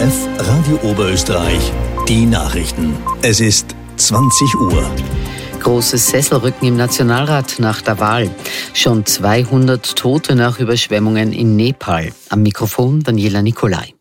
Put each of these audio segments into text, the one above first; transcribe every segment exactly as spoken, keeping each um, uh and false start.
F Radio Oberösterreich, die Nachrichten. Es ist zwanzig Uhr. Großes Sesselrücken im Nationalrat nach der Wahl. Schon zweihundert Tote nach Überschwemmungen in Nepal. Am Mikrofon Daniela Nicolai.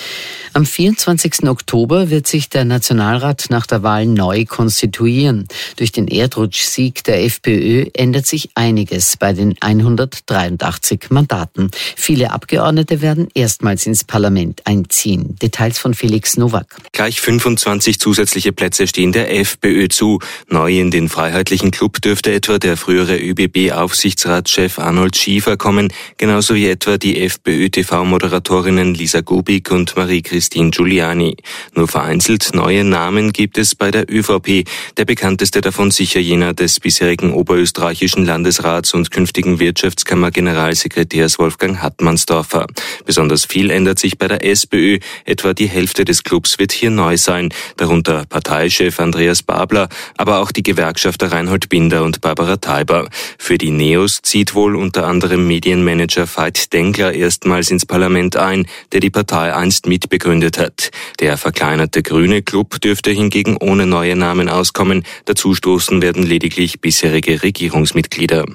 Am vierundzwanzigsten Oktober wird sich der Nationalrat nach der Wahl neu konstituieren. Durch den Erdrutschsieg der FPÖ ändert sich einiges bei den hundertdreiundachtzig Mandaten. Viele Abgeordnete werden erstmals ins Parlament einziehen. Details von Felix Nowak. Gleich fünfundzwanzig zusätzliche Plätze stehen der FPÖ zu. Neu in den Freiheitlichen Club dürfte etwa der frühere ÖB B-Aufsichtsratschef Arnold Schiefer kommen, genauso wie etwa die FPÖ-T V-Moderatorinnen Lisa Gubik und Marie-Christine Giuliani. Nur vereinzelt neue Namen gibt es bei der ÖVP. Der bekannteste davon sicher jener des bisherigen oberösterreichischen Landesrats und künftigen Wirtschaftskammer-Generalsekretärs Wolfgang Hartmannsdorfer. Besonders viel ändert sich bei der SPÖ. Etwa die Hälfte des Clubs wird hier neu sein. Darunter Parteichef Andreas Babler, aber auch die Gewerkschafter Reinhold Binder und Barbara Thalber. Für die Neos zieht wohl unter anderem Medienmanager Veit Dengler erstmals ins Parlament ein, der die Partei einst mitbegründet hat. Der verkleinerte grüne Club dürfte hingegen ohne neue Namen auskommen. Dazustoßen werden lediglich bisherige Regierungsmitglieder.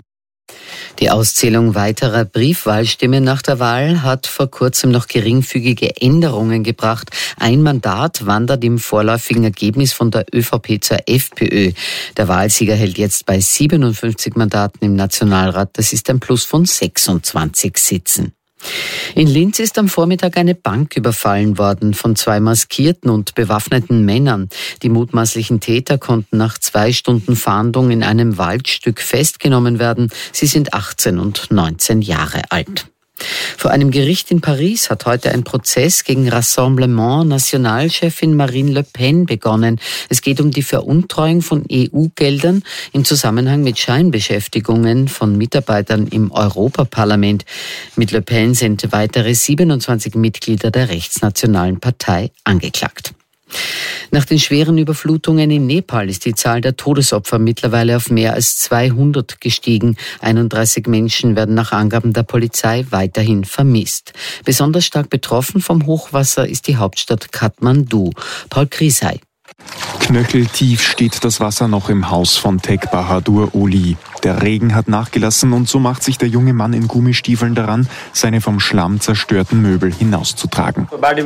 Die Auszählung weiterer Briefwahlstimmen nach der Wahl hat vor kurzem noch geringfügige Änderungen gebracht. Ein Mandat wandert im vorläufigen Ergebnis von der ÖVP zur FPÖ. Der Wahlsieger hält jetzt bei siebenundfünfzig Mandaten im Nationalrat. Das ist ein Plus von sechsundzwanzig Sitzen. In Linz ist am Vormittag eine Bank überfallen worden von zwei maskierten und bewaffneten Männern. Die mutmaßlichen Täter konnten nach zwei Stunden Fahndung in einem Waldstück festgenommen werden. Sie sind achtzehn und neunzehn Jahre alt. Vor einem Gericht in Paris hat heute ein Prozess gegen Rassemblement-Nationalchefin Marine Le Pen begonnen. Es geht um die Veruntreuung von E U-Geldern im Zusammenhang mit Scheinbeschäftigungen von Mitarbeitern im Europaparlament. Mit Le Pen sind weitere siebenundzwanzig Mitglieder der rechtsnationalen Partei angeklagt. Nach den schweren Überflutungen in Nepal ist die Zahl der Todesopfer mittlerweile auf mehr als zweihundert gestiegen. einunddreißig Menschen werden nach Angaben der Polizei weiterhin vermisst. Besonders stark betroffen vom Hochwasser ist die Hauptstadt Kathmandu. Paul Krisay. Knöcheltief steht das Wasser noch im Haus von Teg Bahadur Oli. Der Regen hat nachgelassen und so macht sich der junge Mann in Gummistiefeln daran, seine vom Schlamm zerstörten Möbel hinauszutragen.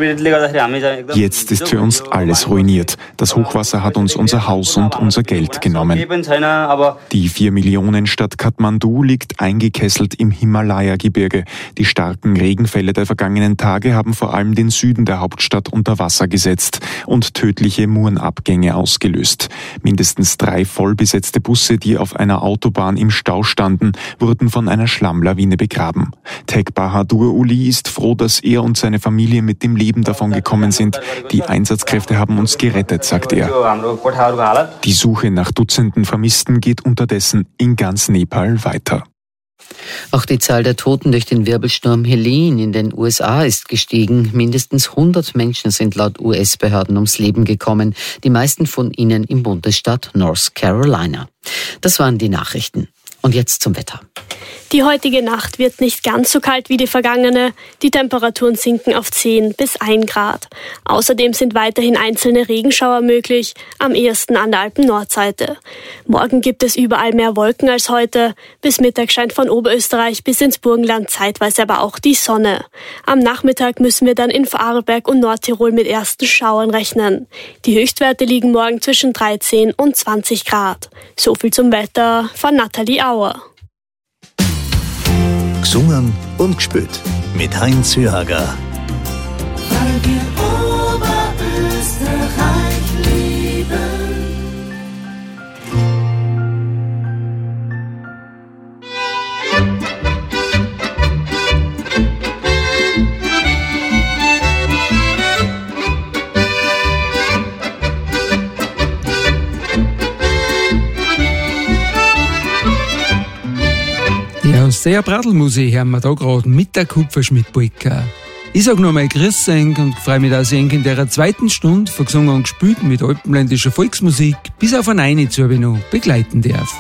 Jetzt ist für uns alles ruiniert. Das Hochwasser hat uns unser Haus und unser Geld genommen. Die vier Millionen Stadt Kathmandu liegt eingekesselt im Himalaya-Gebirge. Die starken Regenfälle der vergangenen Tage haben vor allem den Süden der Hauptstadt unter Wasser gesetzt und tödliche Murenabgänge ausgelöst. Mindestens drei vollbesetzte Busse, die auf einer Autobahn im Stau standen, wurden von einer Schlammlawine begraben. Teg Bahadur Uli ist froh, dass er und seine Familie mit dem Leben davongekommen sind. Die Einsatzkräfte haben uns gerettet, sagt er. Die Suche nach Dutzenden Vermissten geht unterdessen in ganz Nepal weiter. Auch die Zahl der Toten durch den Wirbelsturm Helene in den U S A ist gestiegen. Mindestens hundert Menschen sind laut U S-Behörden ums Leben gekommen. Die meisten von ihnen im Bundesstaat North Carolina. Das waren die Nachrichten. Und jetzt zum Wetter. Die heutige Nacht wird nicht ganz so kalt wie die vergangene. Die Temperaturen sinken auf zehn bis ein Grad. Außerdem sind weiterhin einzelne Regenschauer möglich, am ehesten an der Alpen-Nordseite. Morgen gibt es überall mehr Wolken als heute. Bis Mittag scheint von Oberösterreich bis ins Burgenland zeitweise aber auch die Sonne. Am Nachmittag müssen wir dann in Vorarlberg und Nordtirol mit ersten Schauern rechnen. Die Höchstwerte liegen morgen zwischen dreizehn und zwanzig Grad. So viel zum Wetter von Nathalie Auer. Gesungen und gespielt mit Heinz Höhager. Weil wir Oberösterreich lieben. Ja, sehr Bradelmusik hören wir da gerade mit der Kupferschmidt-Polka. Ich sag nochmal Grüß euch und freue mich, dass ich in der zweiten Stunde von Gesungen und Gespielt mit alpenländischer Volksmusik bis auf eine zu noch begleiten darf.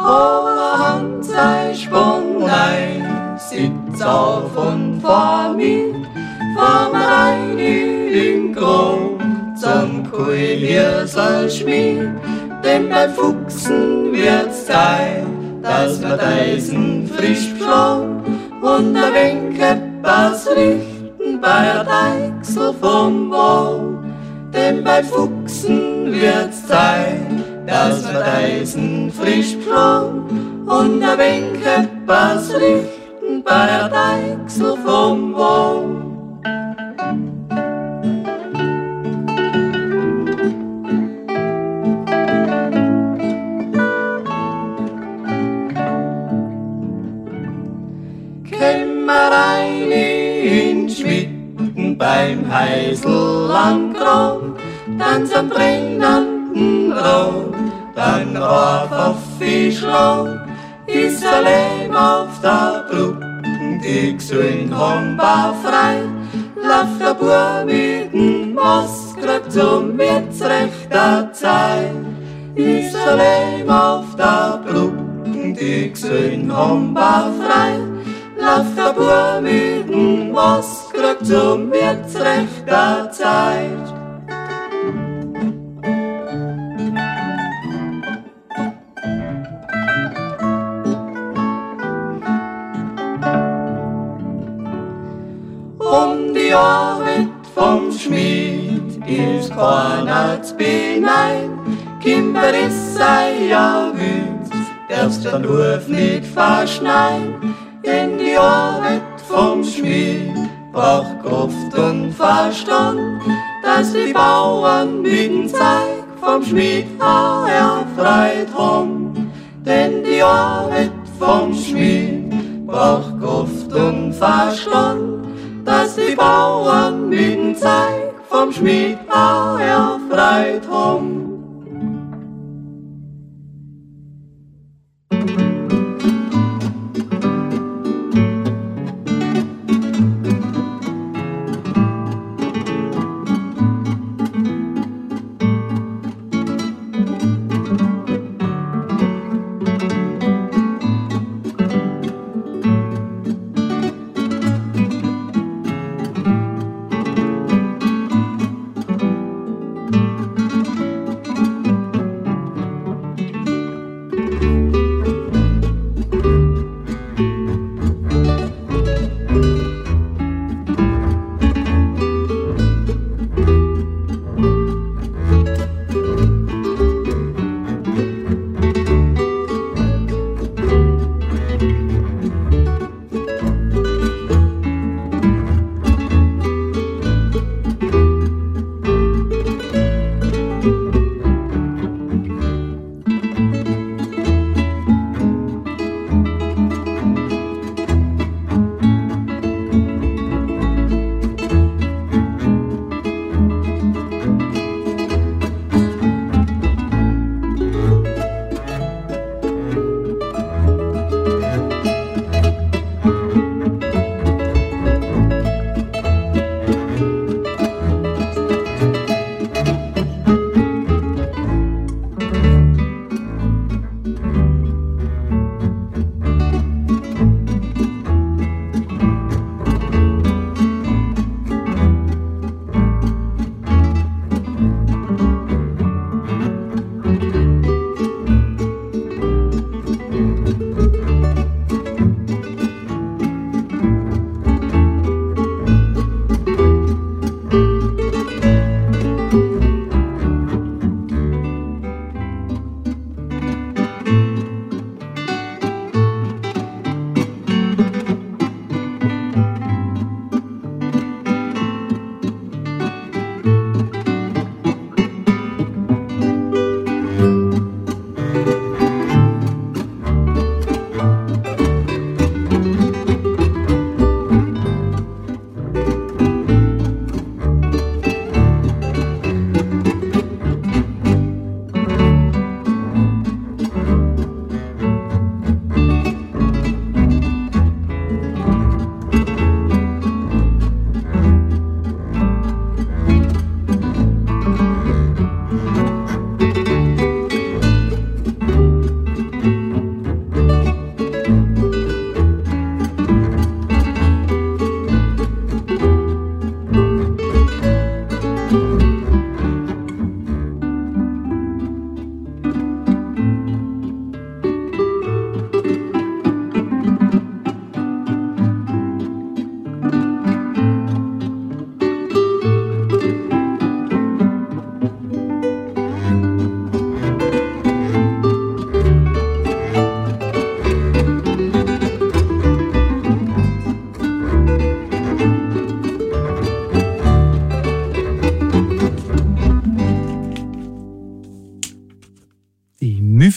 Vorhand sei Sponnein, sitz auf und vor mir, fahr mir rein in Grund, zum Kuhlhirsel schmier, denn beim Fuchsen wird's Zeit, dass wir Deisen frisch pflaumen und ein wenig etwas richten bei der Deichsel vom Wald. Denn beim Fuchsen wird's Zeit, dass wir Deisen frisch pflaumen und ein wenig etwas richten bei der Deichsel vom Wald. Beim Heisel am Kram, dann zum brennenden Rot, dann rauf auf die Schlau, ist ein Leben auf der Brücken, die gesund haben frei, läuft der Bub mit dem Masker zum wird's rechter Zeit, ist ein Leben auf der Brücken, die gesund haben frei, läuft der Bub mit dem Masker zum wird's rechter Zeit. Um die Arbeit vom Schmied ist keiner zu beneiden, Kimber ist sei ja wütz, darfst den Ruf nicht verschneiden, denn die Arbeit vom Schmied braucht Kraft und Verstand, dass die Bauern mit dem Zeug vom Schmied erfreut haben. Denn die Arbeit vom Schmied braucht Kraft und Verstand, dass die Bauern mit dem Zeug vom Schmied erfreut haben.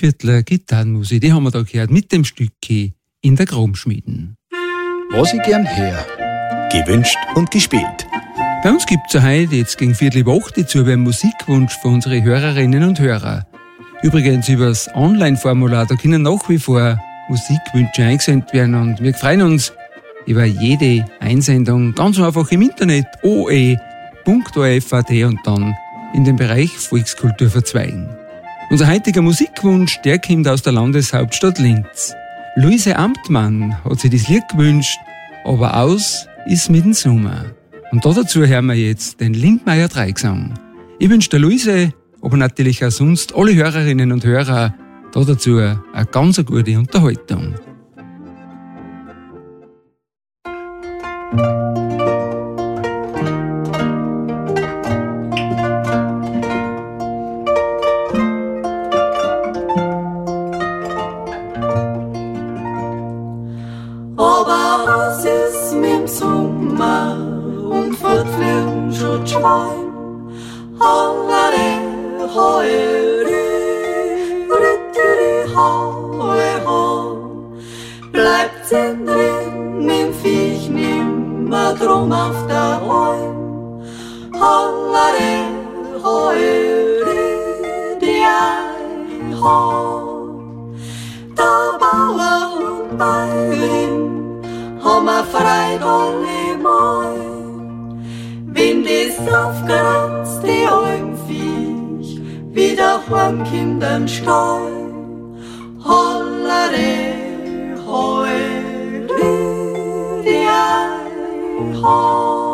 Dreiviertler Gitarrenmusik, die haben wir da gehört mit dem Stück In der Chromschmieden. Was ich gern hör. Gewünscht und gespielt. Bei uns gibt es ja heute jetzt gegen Viertel über acht zu einen Musikwunsch von unseren Hörerinnen und Hörer. Übrigens über das Online-Formular, da können nach wie vor Musikwünsche eingesendet werden und wir freuen uns über jede Einsendung ganz einfach im Internet o e punkt o f punkt a t und dann in den Bereich Volkskultur verzweigen. Unser heutiger Musikwunsch, der kommt aus der Landeshauptstadt Linz. Luise Amtmann hat sich das Lied gewünscht, aber aus ist mit dem Sommer. Und dazu hören wir jetzt den Lindmeier Dreigesang. Ich wünsche der Luise, aber natürlich auch sonst alle Hörerinnen und Hörer dazu eine ganz gute Unterhaltung. Aber was ist mit dem Sommer und fortfliegen schon die Schwein? Hallere, heure, rittere, haue, ho. Bleibt's in drin, mit dem Viech nimmer drum auf der Alm. Hallere, heure, die Ei, ho. Der Bauer und Bäuerin haben wir frei allemal. Wenn das aufgeranzte Almviech wieder heimkommt in Stall. Hollere, heure, die Ei, ho.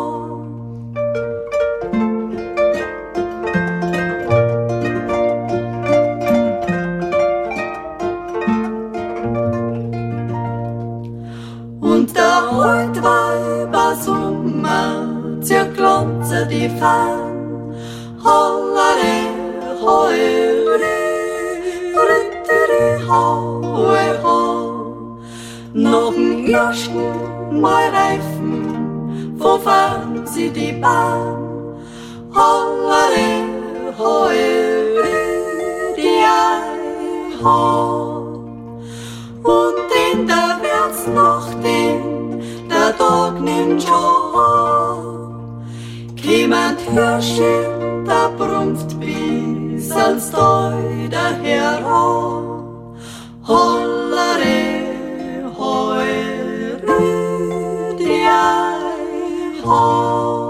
Und der Altweiber Sommer zerklotze die Fahnen. Hollere, heure, rittere, haue, ho. Noch ein ersten Mal reifen, wo fahren sie die Bahn? Hollere, heure, die Ei, ho. Und in der Märznacht, der Tag nimmt schon an, kämen Hirschen, der brumpft bis als Teuter heran. Hollere, heure, die Ei, ho.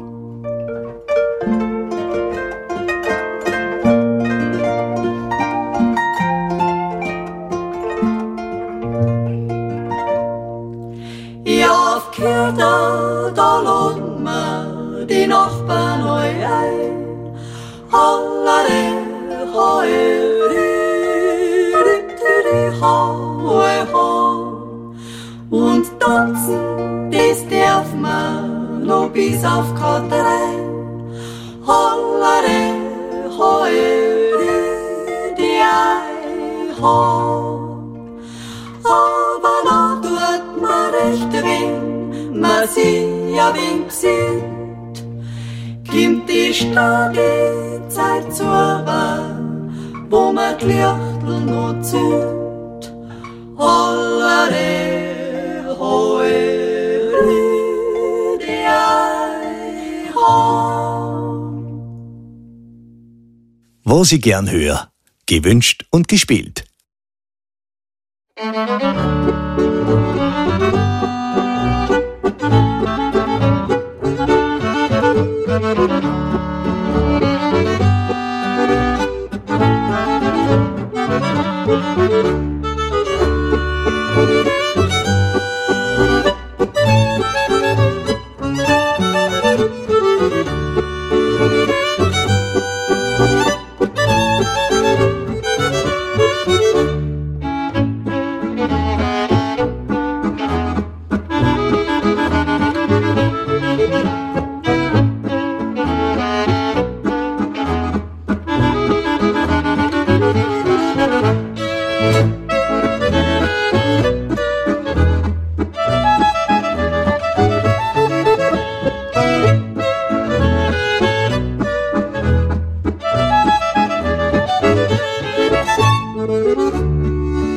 Da, da laden wir die Nachbarn neu ein. Hollere, heure, rittere, haue, ho. Und tanzen, das darf man noch bis auf K drei. Hollere, heure, die Ei, ho. Aber na tut man recht weh, man sieht ja wen g'sieht, kommt die starke Zeit zu, wo man die Lichtel noch zieht. Hollere, heure, die Ei, ho. Was ich gern höre. Gewünscht und gespielt.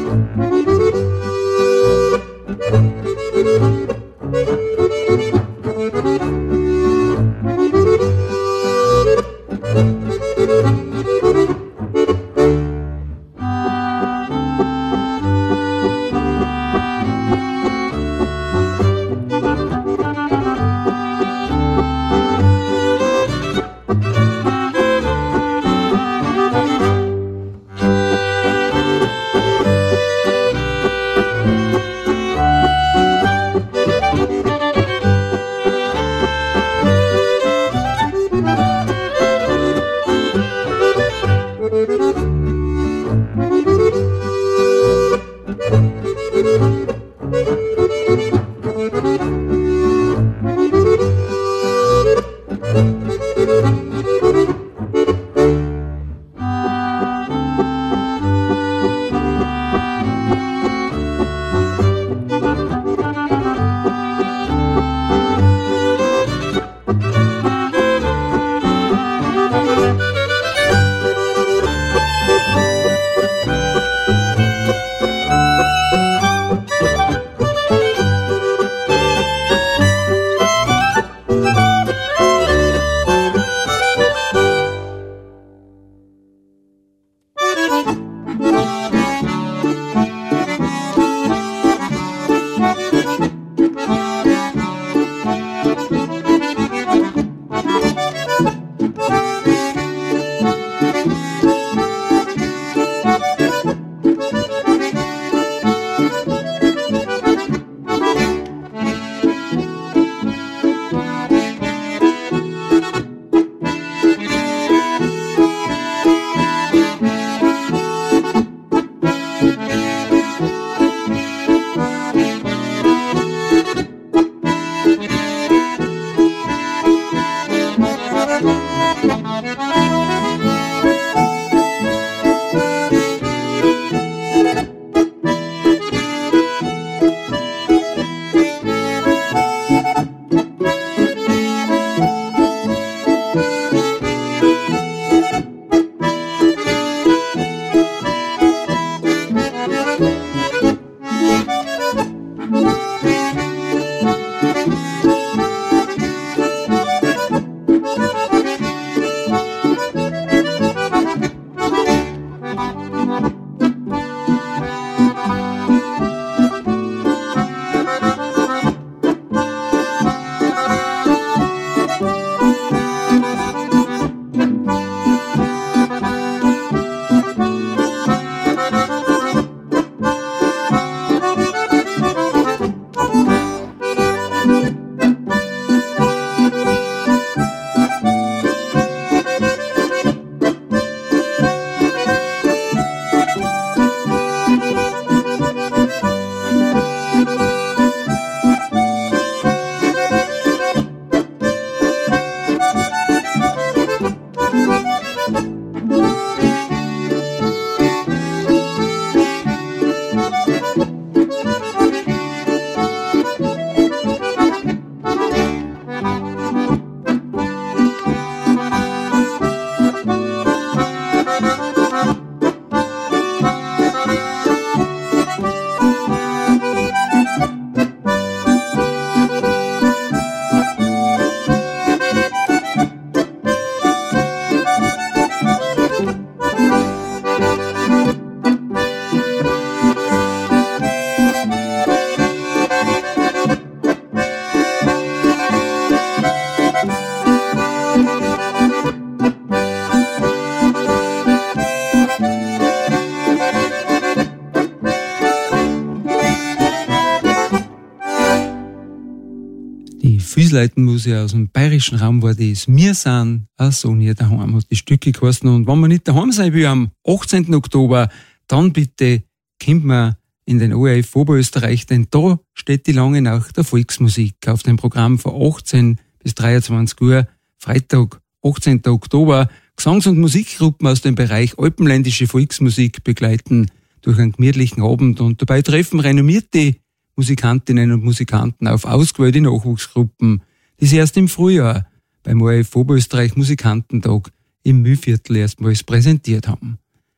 Füßleiten muss ich aus dem bayerischen Raum war das Wir sind auch so nie daheim, hat die Stücke geheißen. Und wenn man nicht daheim sein will am achtzehnten Oktober, dann bitte kommt man in den O R F Oberösterreich, denn da steht die lange Nacht der Volksmusik auf dem Programm von achtzehn bis dreiundzwanzig Uhr, Freitag, achtzehnten Oktober. Gesangs- und Musikgruppen aus dem Bereich alpenländische Volksmusik begleiten durch einen gemütlichen Abend und dabei treffen renommierte Musikantinnen und Musikanten auf ausgewählte Nachwuchsgruppen, die sie erst im Frühjahr beim O R F Oberösterreich Musikantentag im Mühlviertel erstmals präsentiert haben.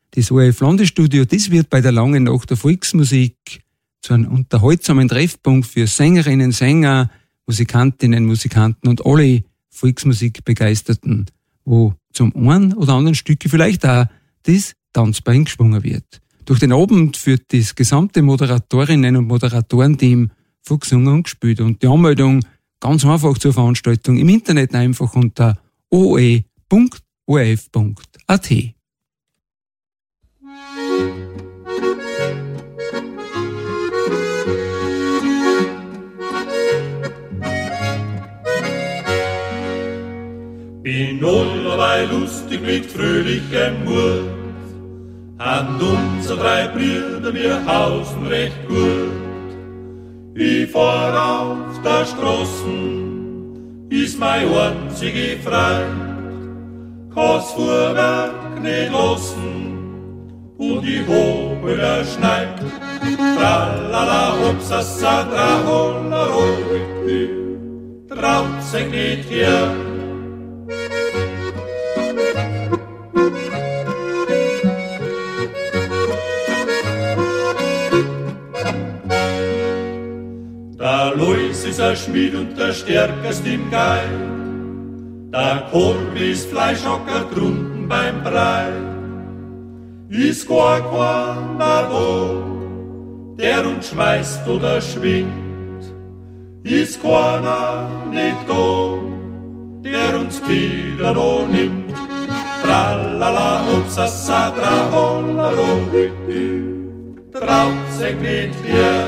Das O R F Landesstudio, das wird bei der Langen Nacht der Volksmusik zu einem unterhaltsamen Treffpunkt für Sängerinnen, Sänger, Musikantinnen, Musikanten und alle Volksmusikbegeisterten, wo zum einen oder anderen Stücke vielleicht auch das Tanzbein geschwungen wird. Durch den Abend führt das gesamte Moderatorinnen- und Moderatorenteam von gesungen und gespielt. Und die Anmeldung ganz einfach zur Veranstaltung im Internet einfach unter o e punkt o r f punkt a t. Bin allerweil lustig mit fröhlichem Mut, haben unsere drei Brüder mir hausen recht gut. Ich fahr auf der Straßen, ist mein einzige Freund, kann's Fuhrwerk nicht lassen, und ich hab wieder Schneid. Tralala, hopsasa, trahola, rolliti, traut sich nicht her. Der Lois ist ein Schmied und der Stärkste im Geil. Der Kolbi ist Fleischhocker drunten beim Brei. Ist gar keiner da, der uns schmeißt oder schwingt. Ist keiner nicht da, der uns wieder noch nimmt. Tralala, hopsasa, trahola, rolliti, traut sich nicht mehr.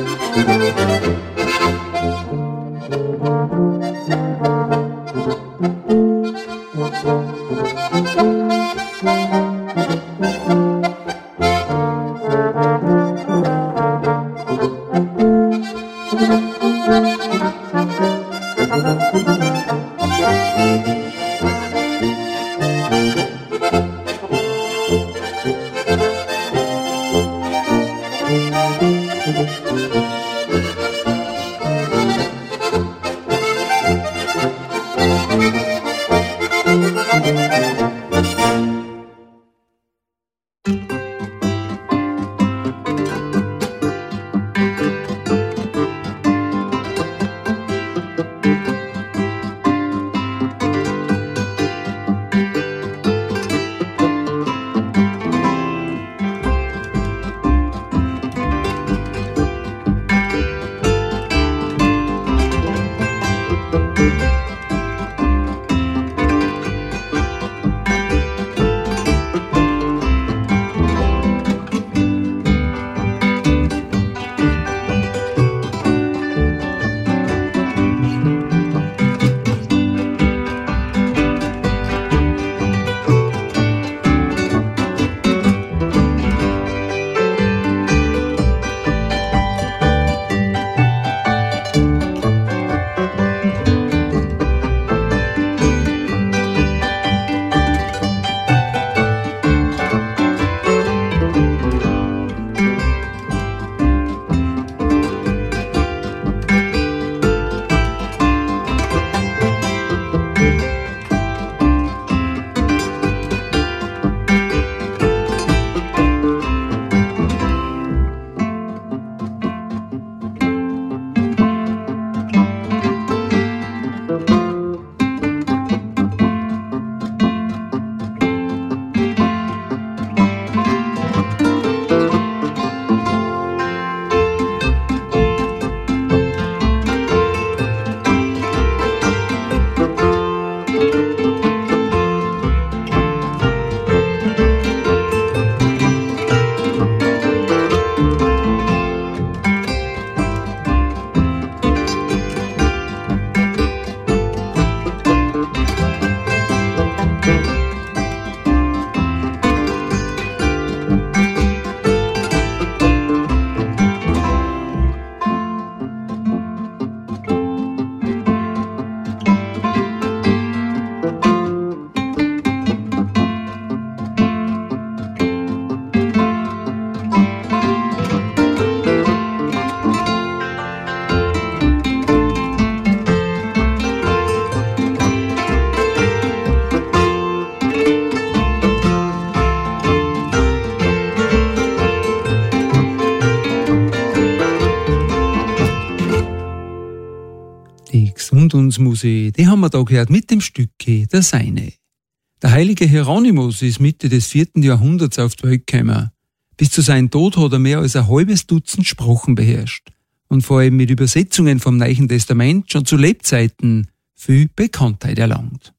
Gesundungsmusik, die haben wir da gehört mit dem Stücke Der Seine. Der heilige Hieronymus ist Mitte des vierten Jahrhunderts auf die Welt gekommen. Bis zu seinem Tod hat er mehr als ein halbes Dutzend Sprachen beherrscht und vor allem mit Übersetzungen vom Neuen Testament schon zu Lebzeiten viel Bekanntheit erlangt.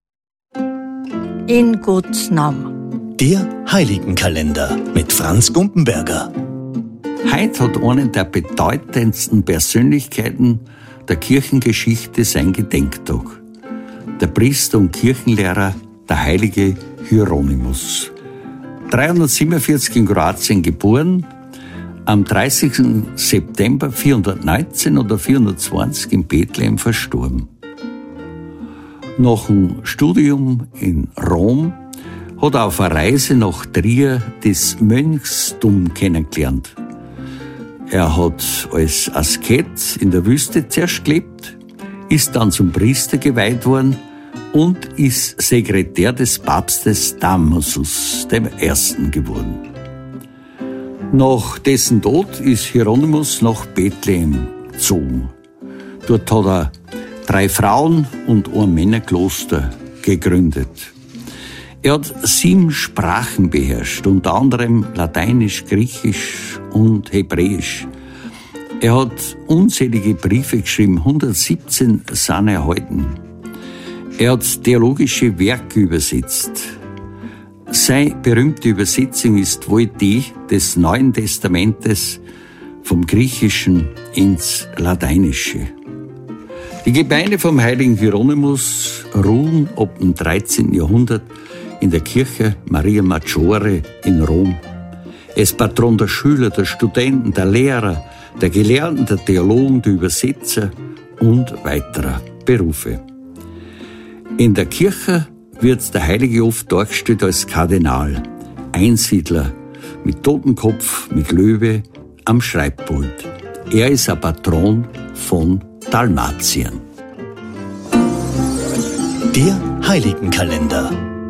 In Gottes Namen. Der Heiligenkalender mit Franz Gumpenberger. Heute hat eine der bedeutendsten Persönlichkeiten der Kirchengeschichte sein Gedenktag. Der Priester und Kirchenlehrer, der heilige Hieronymus. dreihundertsiebenundvierzig in Kroatien geboren, am dreißigsten September vierhundertneunzehn oder vierhundertzwanzig in Bethlehem verstorben. Nach dem Studium in Rom hat er auf einer Reise nach Trier das Mönchstum kennengelernt. Er hat als Asket in der Wüste zuerst gelebt, ist dann zum Priester geweiht worden und ist Sekretär des Papstes Damasus dem Ersten geworden. Nach dessen Tod ist Hieronymus nach Bethlehem gezogen. Dort hat er drei Frauen und ein Männerkloster gegründet. Er hat sieben Sprachen beherrscht, unter anderem Lateinisch, Griechisch und Hebräisch. Er hat unzählige Briefe geschrieben, hundertsiebzehn sind erhalten. Er hat theologische Werke übersetzt. Seine berühmte Übersetzung ist wohl die des Neuen Testamentes vom Griechischen ins Lateinische. Die Gebeine vom heiligen Hieronymus ruhen ab dem dreizehnten Jahrhundert in der Kirche Maria Maggiore in Rom. Er ist Patron der Schüler, der Studenten, der Lehrer, der Gelehrten, der Theologen, der Übersetzer und weiterer Berufe. In der Kirche wird der Heilige oft dargestellt als Kardinal, Einsiedler, mit Totenkopf, mit Löwe am Schreibpult. Er ist ein Patron von Dalmatien. Der Heiligenkalender.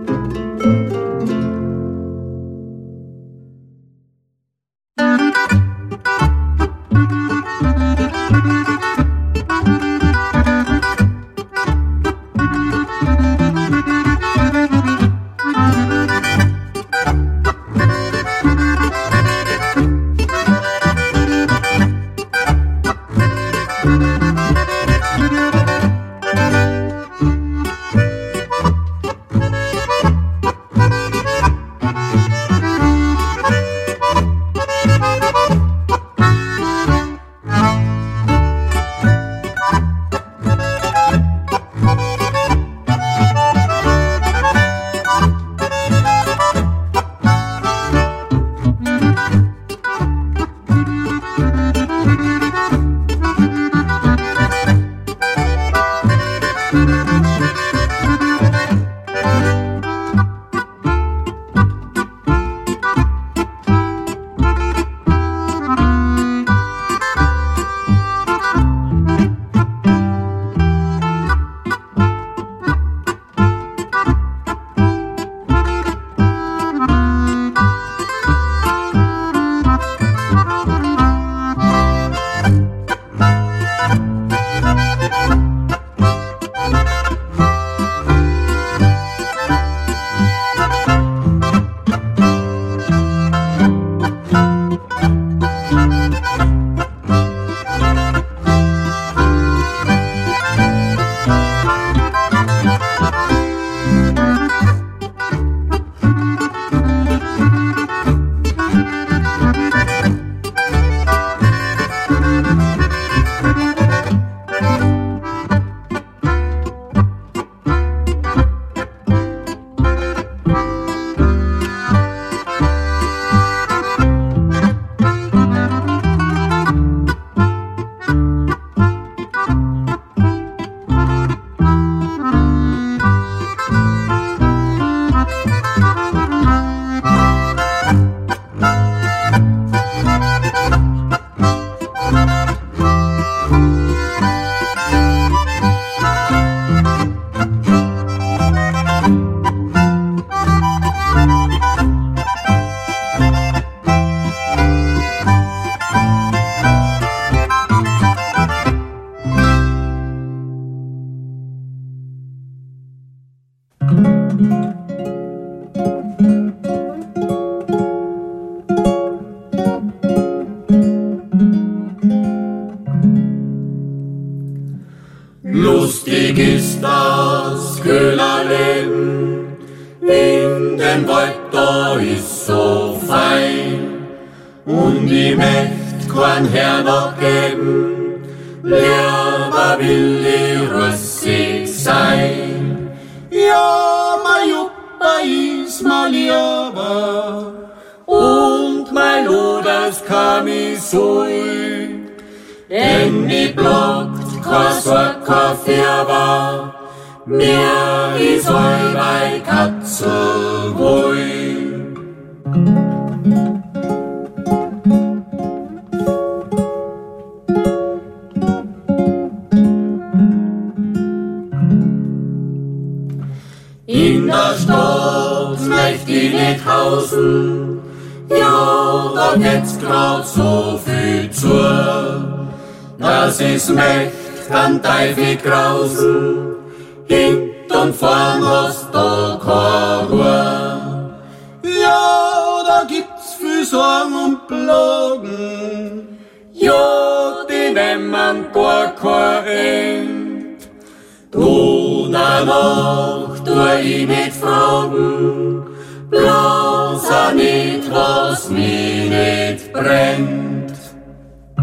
Lustig ist das Köhlerleben, in dem Wald da ist so fein, und ich möcht kein Herr noch geben, lieber will ich rüssig sein. Ja, mein Juppa ist mal lieber, und mein Loders kann mich so, denn ich blockt kein Sorg, kein Färber, mir ist all mein Katze wohl. In der Stadt möcht ich nicht hausen, ja, da geht's grad so viel zu, dass ich's möcht an Teufel grausen, hint und vorn hast da keine Ruhe. Ja, da gibt's viel Sorgen und Plagen, ja, die nehmen gar kein End. Du, danach tu ich nicht fragen, bloß auch nicht, was mich nicht brennt.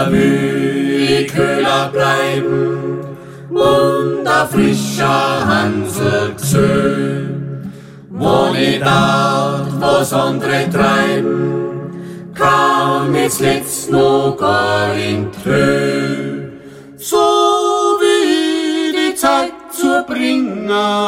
da will ich kühler bleiben und a frischer Hansel gesöhn. Wo ich dort, was andere treiben, kam ich letzt noch gar in Trö. So wie die Zeit zu bringen,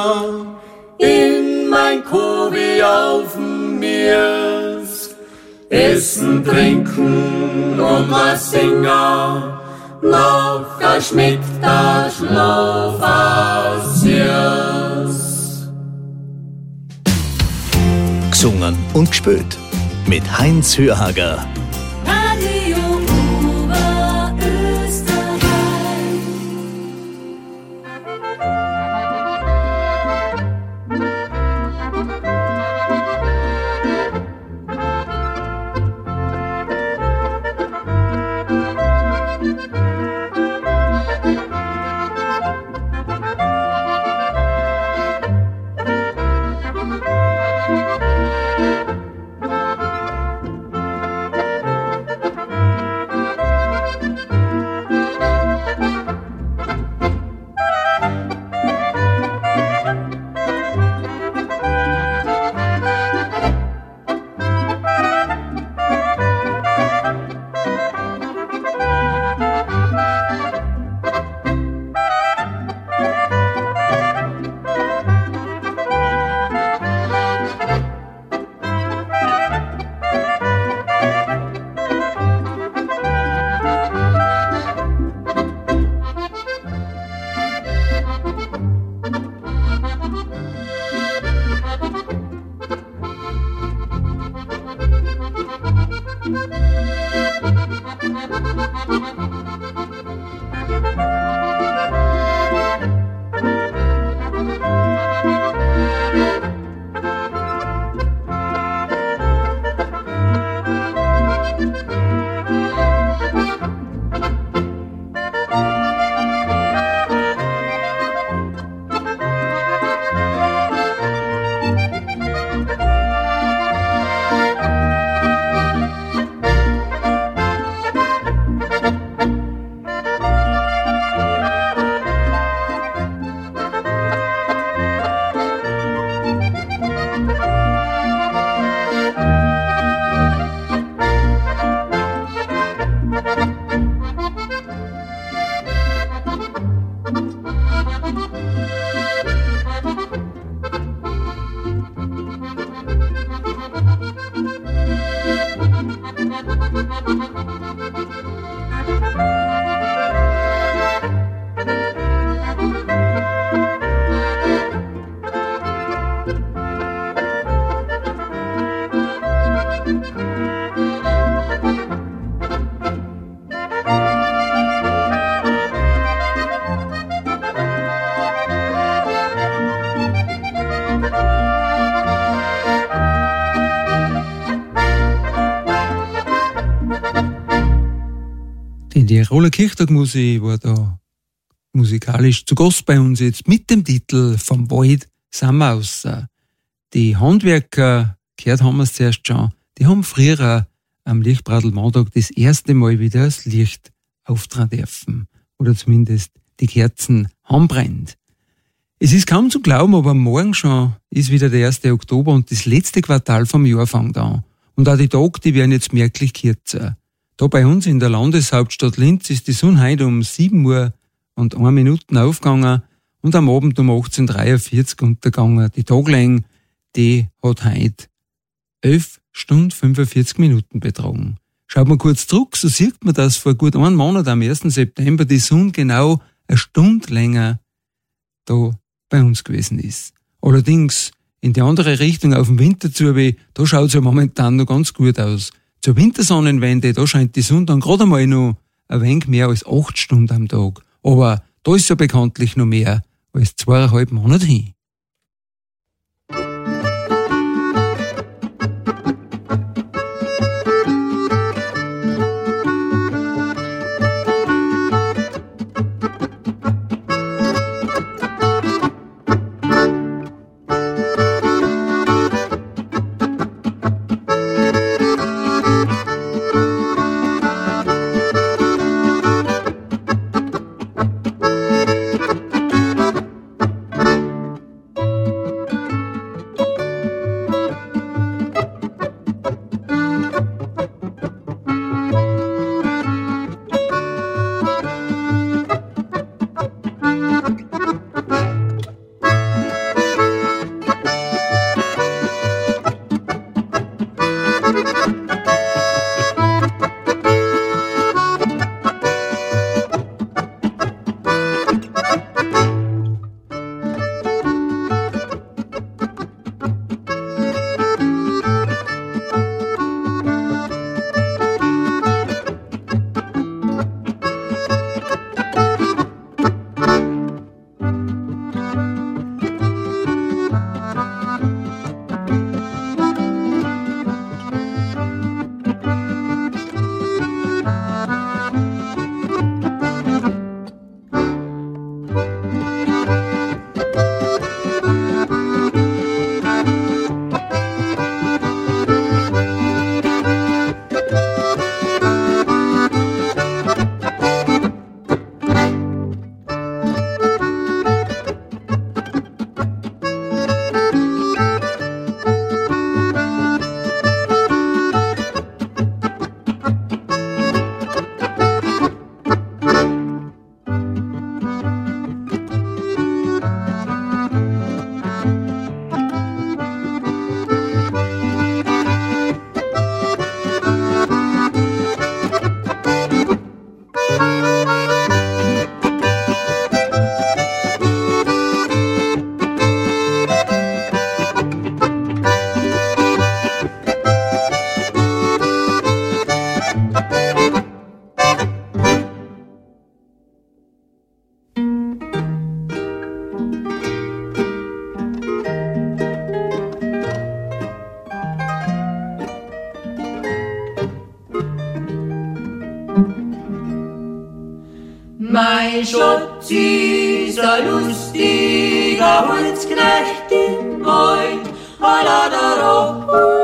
in mein Kobi auf'n Miers. Essen, trinken und was singen, noch a schmeckt a Schlaf a Süß. Gesungen und gespielt mit Heinz Hörhager. Radio Oberösterreich. Die Tiroler Kirchtagmusik war da musikalisch zu Gast bei uns jetzt mit dem Titel Vom Wald sind wir raus. Die Handwerker, gehört haben wir es zuerst schon, die haben früher am Lichtbradelmontag das erste Mal wieder das Licht auftragen dürfen. Oder zumindest die Kerzen haben brennt. Es ist kaum zu glauben, aber morgen schon ist wieder der erste Oktober und das letzte Quartal vom Jahr fängt an. Und auch die Tage, die werden jetzt merklich kürzer. Da bei uns in der Landeshauptstadt Linz ist die Sonne heute um sieben Uhr und eine Minute aufgegangen und am Abend um achtzehn Uhr dreiundvierzig untergegangen. Die Taglänge, die hat heute elf Stunden fünfundvierzig Minuten betragen. Schaut man kurz zurück, so sieht man, dass vor gut einem Monat, am ersten September, die Sonne genau eine Stunde länger da bei uns gewesen ist. Allerdings in die andere Richtung auf dem Winter zu, da schaut es ja momentan noch ganz gut aus. Zur Wintersonnenwende, da scheint die Sonne dann gerade einmal noch ein wenig mehr als acht Stunden am Tag. Aber da ist ja bekanntlich noch mehr als zweieinhalb Monate hin. Mein Schatz ist ein lustiger Holzknecht im Wald. Halladaro,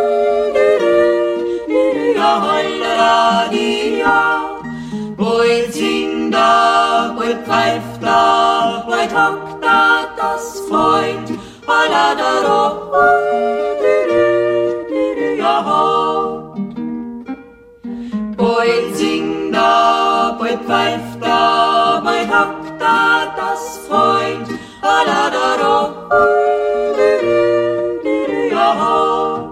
ja, halleradia. Bald singt er, bald pfeift er, bald hockt er das Freund. Halladaro, ja, bald singt er, bald pfeift er, bald hockt er das Freund. Halladaro, ja.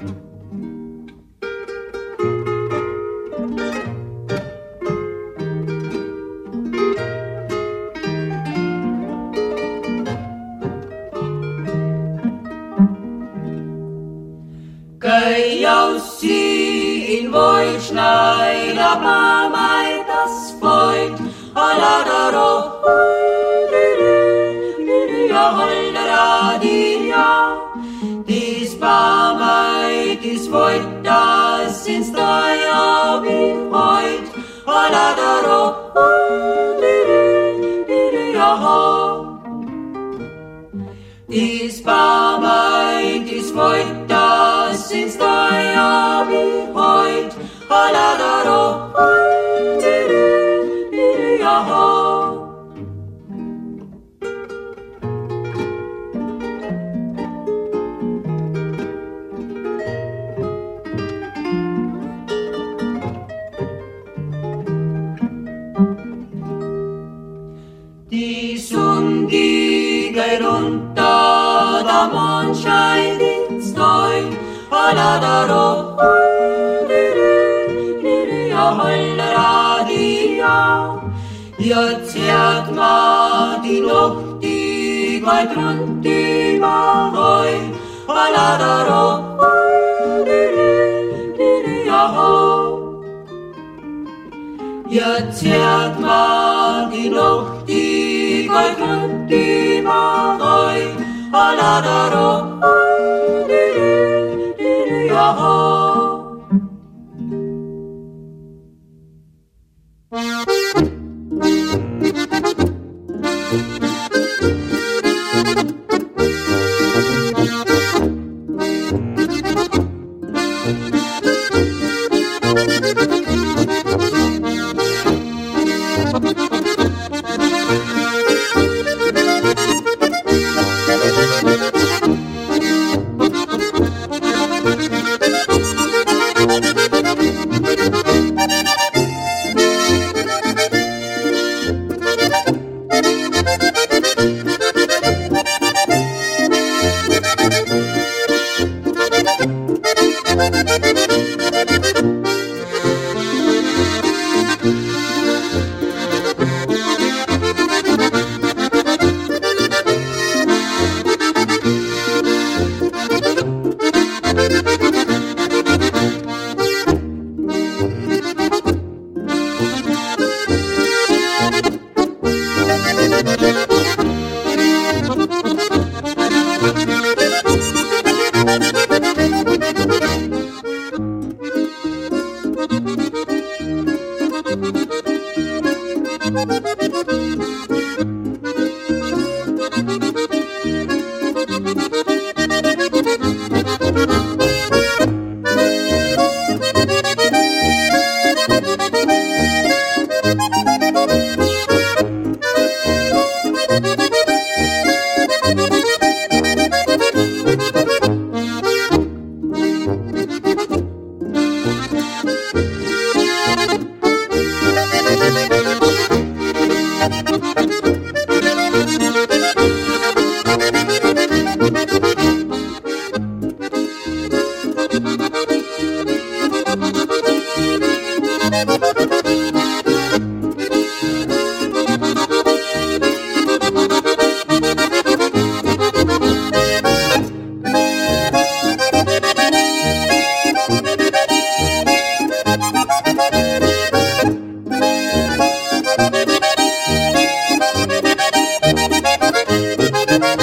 Geh aus sie in Wollschneid, aber mei das Freund. Halladaro, ja, halleradia. Dies war mei, dies wollt das ins Jahr wie heut. Halladaro, ja. Dies war mei, dies wollt das ins Jahr wie heut. Halladaro, ja. Die Sonne, die geht unter, der Mond scheint ins Tal. Halladaro, ja, halleradia. Jetzt hört man die Nacht, die geht rund überall. Halladaro, ja. Jetzt hört man die Nacht, die geht rund überall. Halladaro, ja.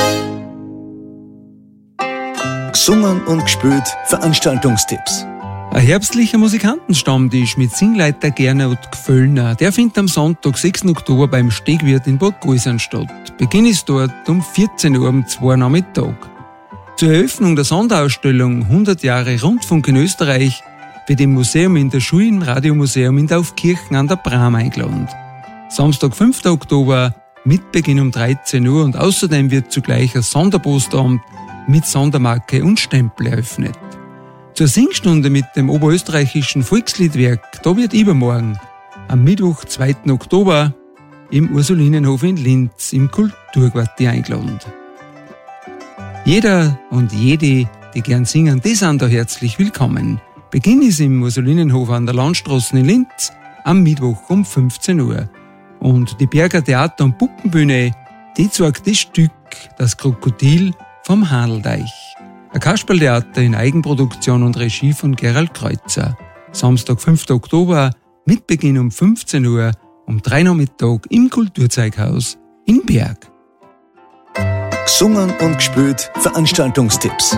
Gesungen und gespielt Veranstaltungstipps. Ein herbstlicher Musikantenstammtisch mit Singleiter Gernot Gföllner, der findet am Sonntag, sechsten Oktober beim Stegwirt in Bad Gäusern statt. Beginn ist dort um vierzehn Uhr am zwei Nachmittag. Zur Eröffnung der Sonderausstellung hundert Jahre Rundfunk in Österreich wird im Museum in der Schule im Radiomuseum in Taufkirchen an der Bram eingeladen. Samstag, fünften Oktober mit Beginn um dreizehn Uhr und außerdem wird zugleich ein Sonderpostamt mit Sondermarke und Stempel eröffnet. Zur Singstunde mit dem oberösterreichischen Volksliedwerk, da wird übermorgen, am Mittwoch, zweiten Oktober, im Ursulinenhof in Linz im Kulturquartier eingeladen. Jeder und jede, die gern singen, die sind da herzlich willkommen. Beginn ist im Ursulinenhof an der Landstraße in Linz am Mittwoch um fünfzehn Uhr. Und die Berger Theater- und Puppenbühne, die zeigt das Stück Das Krokodil vom Hahneldeich. Ein Kasperltheater in Eigenproduktion und Regie von Gerald Kreuzer. Samstag, fünften Oktober, mit Beginn um fünfzehn Uhr, um drei Nachmittag im Kulturzeughaus in Berg. Gesungen und gespielt Veranstaltungstipps.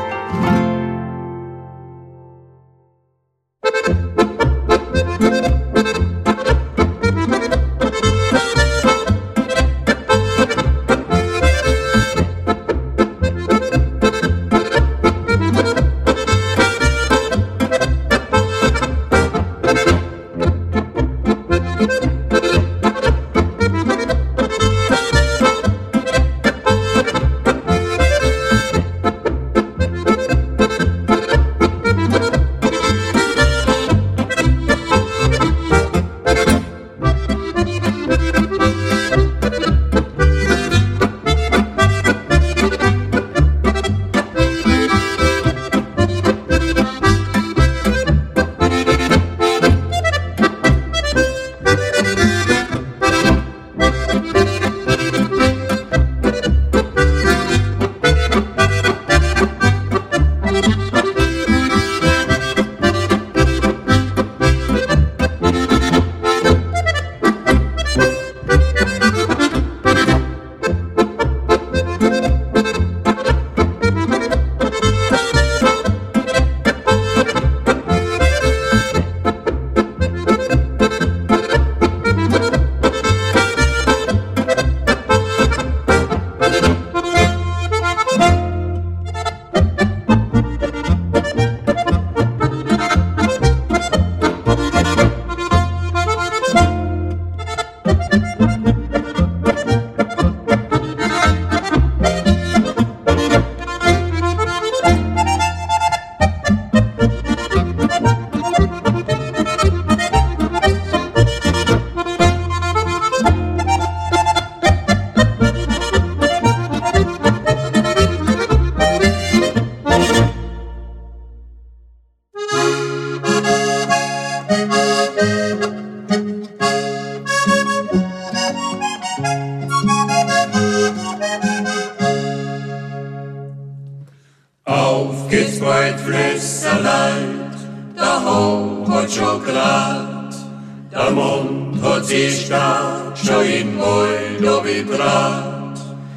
Auf geht's bald, Flüsterleid, der Hau hat schon grad, der Mond hat sich stark schon in Wald abgebrannt.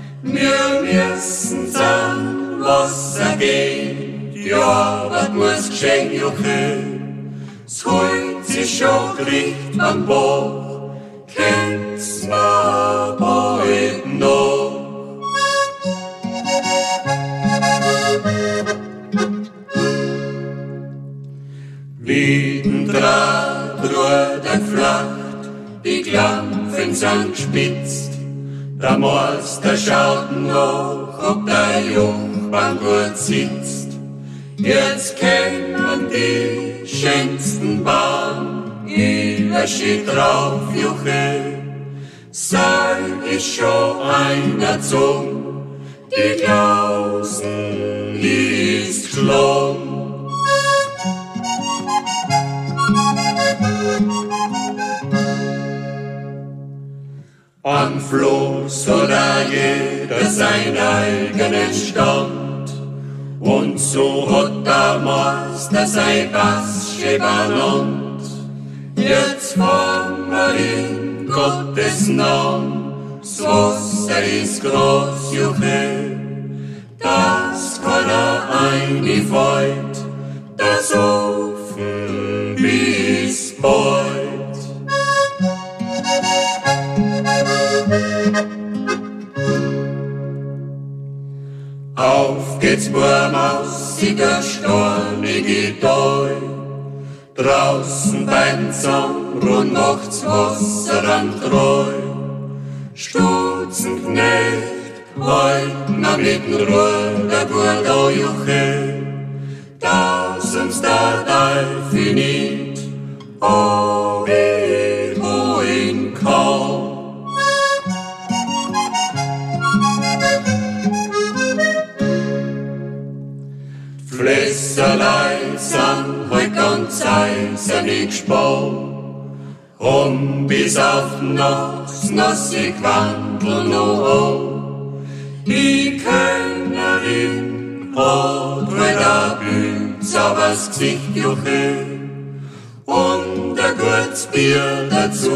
Wir müssen sagen, was er geht, die Arbeit muss geschenkt jucheln, es holt sich schon Gericht am Bauch, kennt's mal bald noch. Wie den Draht rudert flacht, die Klampfen sind gespitzt, der Meister schaut noch, ob der Jungbank gut sitzt. Jetzt kämen die schönsten Bahn, jeder steht drauf, Juche, sei ich schon einer zum, die Klausen ist gelungen. Am Floß hat jeder seinen eigenen Stand, und so hat der Meister sein Bass schön benannt. Jetzt fahren wir in Gottes Namen, das Wasser ist groß, Juche, das kann er einfällt, das Ofen Auf geht's Burmaus, sie der stornige Tal. Draußen beim Zaun, rund macht's Wasser am Treu. Stutzenknecht, halten am linken Rohr, der gut anjuche. Tausends der Teufel nicht, ob ich holen kann. Flösserlei sind heut ganz eisernig gespannt. Und bis auf nachts nasse Quandl noch an. Die Kellnerin hat wohl a Blütz auf das Gesicht juche und ein gutes Bier dazu,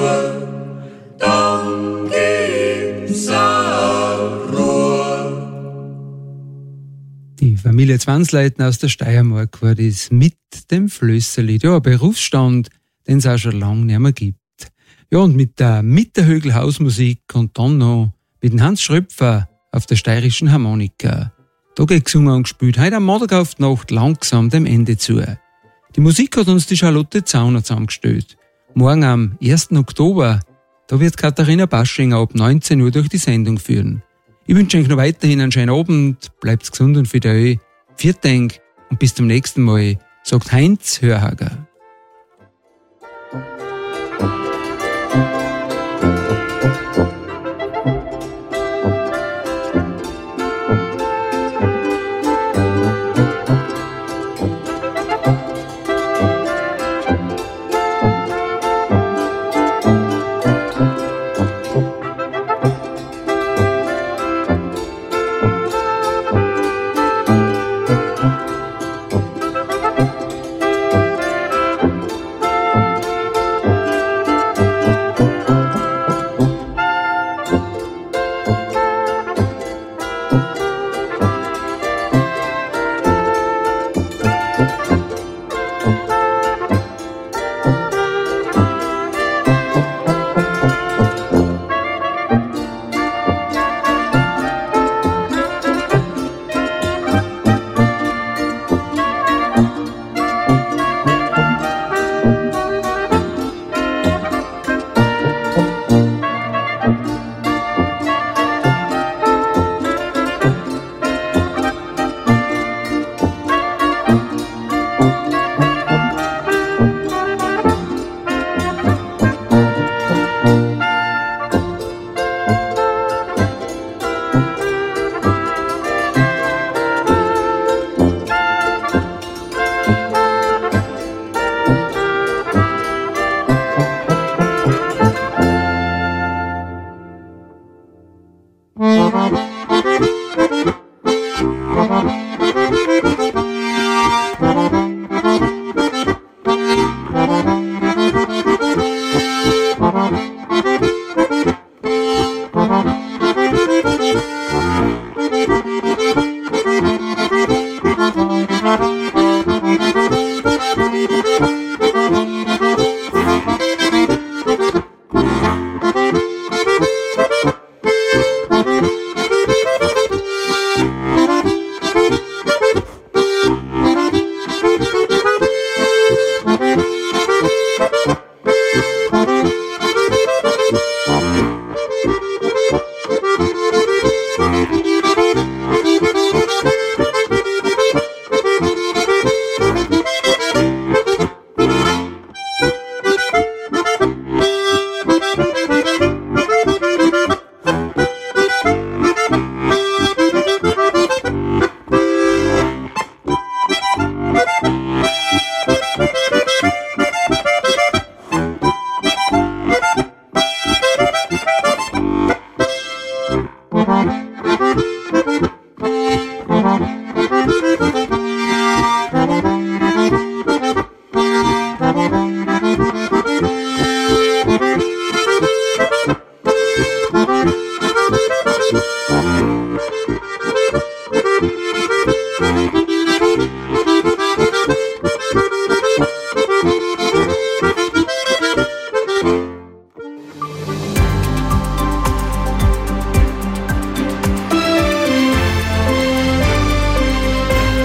dann gibt's a Ruhe. Die Familie Zwansleitner aus der Steiermark war das mit dem Flösserlied. Ja, ein Berufsstand, den es auch schon lange nicht mehr gibt. Ja, und mit der Mitterhögl Hausmusik und dann noch mit dem Hans Schröpfer auf der steirischen Harmonika. Da geht gesungen und gespielt, heute am Montag auf die Nacht langsam dem Ende zu. Die Musik hat uns die Charlotte Zauner zusammengestellt. Morgen am ersten Oktober, da wird Katharina Baschinger ab neunzehn Uhr durch die Sendung führen. Ich wünsche euch noch weiterhin einen schönen Abend, bleibt gesund und fidel, vielen Dank und bis zum nächsten Mal, sagt Heinz Hörhager.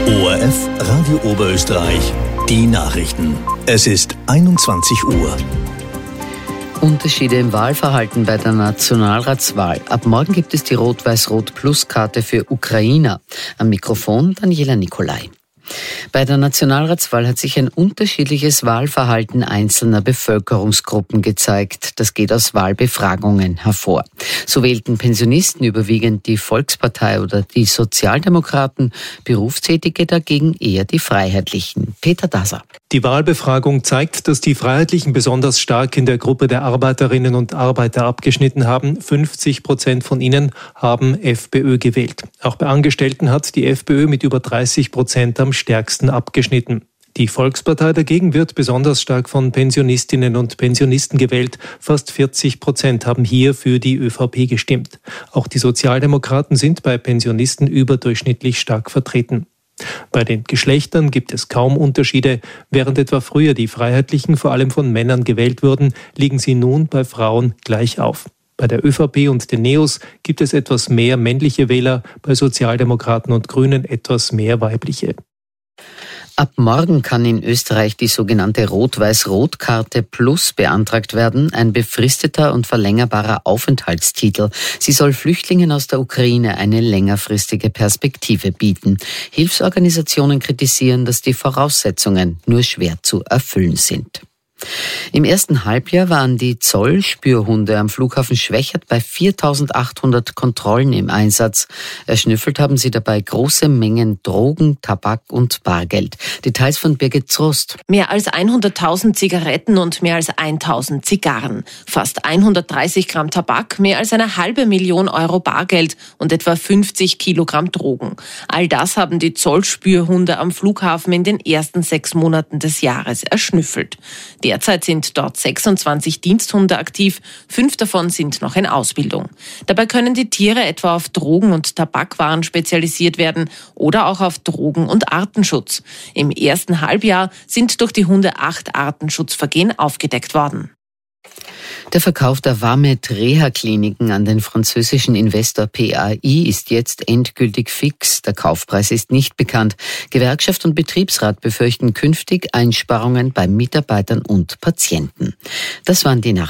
O R F Radio Oberösterreich, die Nachrichten. Es ist einundzwanzig Uhr. Unterschiede im Wahlverhalten bei der Nationalratswahl. Ab morgen gibt es die Rot-Weiß-Rot-Plus-Karte für Ukrainer. Am Mikrofon Daniela Nicolai. Bei der Nationalratswahl hat sich ein unterschiedliches Wahlverhalten einzelner Bevölkerungsgruppen gezeigt. Das geht aus Wahlbefragungen hervor. So wählten Pensionisten überwiegend die Volkspartei oder die Sozialdemokraten, Berufstätige dagegen eher die Freiheitlichen. Peter Daser. Die Wahlbefragung zeigt, dass die Freiheitlichen besonders stark in der Gruppe der Arbeiterinnen und Arbeiter abgeschnitten haben. fünfzig Prozent von ihnen haben FPÖ gewählt. Auch bei Angestellten hat die FPÖ mit über dreißig Prozent am stärksten abgeschnitten. Die Volkspartei dagegen wird besonders stark von Pensionistinnen und Pensionisten gewählt. Fast vierzig Prozent haben hier für die ÖVP gestimmt. Auch die Sozialdemokraten sind bei Pensionisten überdurchschnittlich stark vertreten. Bei den Geschlechtern gibt es kaum Unterschiede. Während etwa früher die Freiheitlichen vor allem von Männern gewählt wurden, liegen sie nun bei Frauen gleich auf. Bei der ÖVP und den Neos gibt es etwas mehr männliche Wähler, bei Sozialdemokraten und Grünen etwas mehr weibliche. Ab morgen kann in Österreich die sogenannte Rot-Weiß-Rot-Karte Plus beantragt werden, ein befristeter und verlängerbarer Aufenthaltstitel. Sie soll Flüchtlingen aus der Ukraine eine längerfristige Perspektive bieten. Hilfsorganisationen kritisieren, dass die Voraussetzungen nur schwer zu erfüllen sind. Im ersten Halbjahr waren die Zollspürhunde am Flughafen Schwechat bei viertausendachthundert Kontrollen im Einsatz. Erschnüffelt haben sie dabei große Mengen Drogen, Tabak und Bargeld. Details von Birgit Trost. Mehr als hunderttausend Zigaretten und mehr als tausend Zigarren. Fast hundertdreißig Gramm Tabak, mehr als eine halbe Million Euro Bargeld und etwa fünfzig Kilogramm Drogen. All das haben die Zollspürhunde am Flughafen in den ersten sechs Monaten des Jahres erschnüffelt. Derzeit sind dort sechsundzwanzig Diensthunde aktiv, fünf davon sind noch in Ausbildung. Dabei können die Tiere etwa auf Drogen- und Tabakwaren spezialisiert werden oder auch auf Drogen- und Artenschutz. Im ersten Halbjahr sind durch die Hunde acht Artenschutzvergehen aufgedeckt worden. Der Verkauf der Vamed Reha-Kliniken an den französischen Investor P A I ist jetzt endgültig fix. Der Kaufpreis ist nicht bekannt. Gewerkschaft und Betriebsrat befürchten künftig Einsparungen bei Mitarbeitern und Patienten. Das waren die Nachrichten.